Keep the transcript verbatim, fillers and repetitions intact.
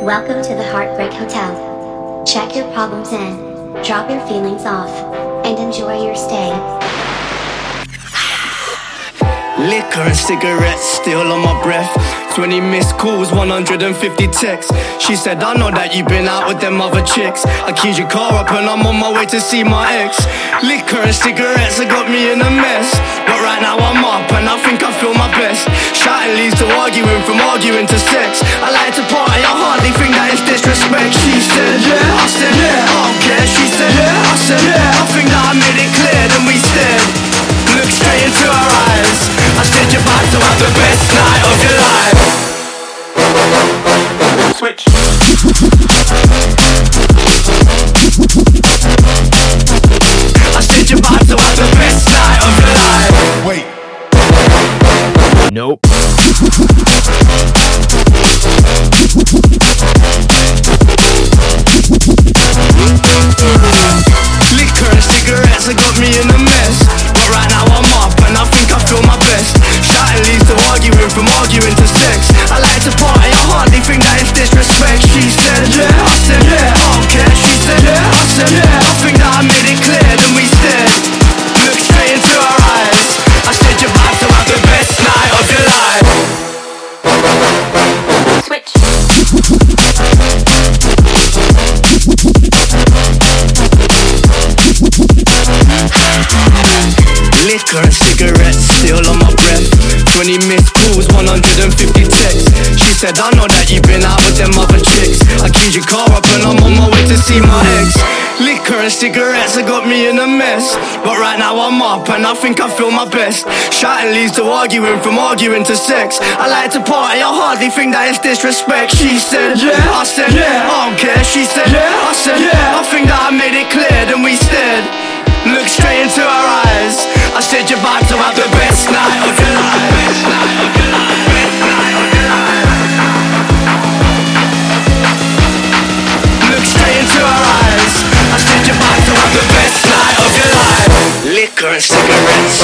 Welcome to the Heartbreak Hotel. Check your problems in, drop your feelings off, and enjoy your stay. Liquor and cigarettes still on my breath. Twenty missed calls, one hundred fifty texts. She said, I know that you've been out with them other chicks. I keyed your car up and I'm on my way to see my ex. Liquor and cigarettes have got me in a mess, but right now I'm up and I think I feel my best. Shouting leads to arguing, from arguing to sex. I like to party, I hardly think that it's disrespect. She said, yeah, I said, yeah, I don't care. She said, yeah, I said, yeah, I think that I made it clear. Then we stared, looked straight into her eyes. I said, you're about to have the best night of your life. Switch. I said, you're about to have the best night of your life. Wait. Nope. Liquor and cigarettes have got me in a mess, but right now I'm up and I think I feel my best. Shouting leads to arguing, from arguing to sex. I like to party, I hardly think that it's disrespect. She said, yeah, I said, yeah, I don't care. She said, yeah, I said, yeah, I think that I made it clear. Then we stared, looked straight into her eyes. I said, you're about to have the best night of your life. Switch. Liquor and cigarettes still on my breath. Twenty missed calls, one hundred fifty texts. She said, I know that you've been out with them other chicks. I keyed your car up and I'm on my way to see my ex. Liquor and cigarettes have got me in a mess, but right now I'm up and I think I feel my best. Shouting leads to arguing, from arguing to sex. I like to party, I hardly think that it's disrespect. She said, yeah, I said, yeah, I don't care. She said, yeah, I said, yeah, I think that I made it clear. Then we stared, looked straight into her eyes. I said, you're about to have the best night of your life. Best night of your life. Best night of your life. Looked straight into her eyes. I said, you're about to have the best night of your life. Liquor and cigarettes